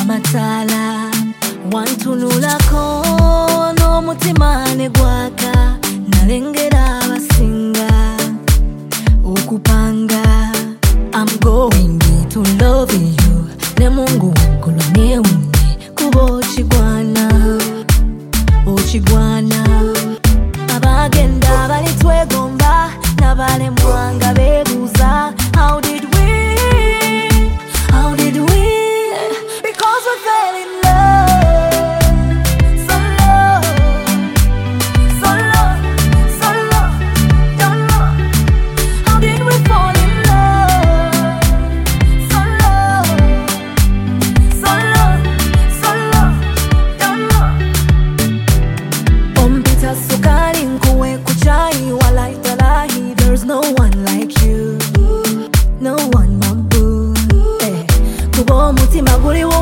amatala wantunulako n'omutima ne gwaka nalengera abasinga okupanga. I'm going to love you ne Mungu waggulu ne unne kuba ochigwana abagenda bali twegomba nabalemwanga bebuuza how did we because we fell in love so love don't know how did we fall in love so love don't know ompita sukari nkuwe kuchai walai talahi there's no one like you no one my boo kubo mutima guli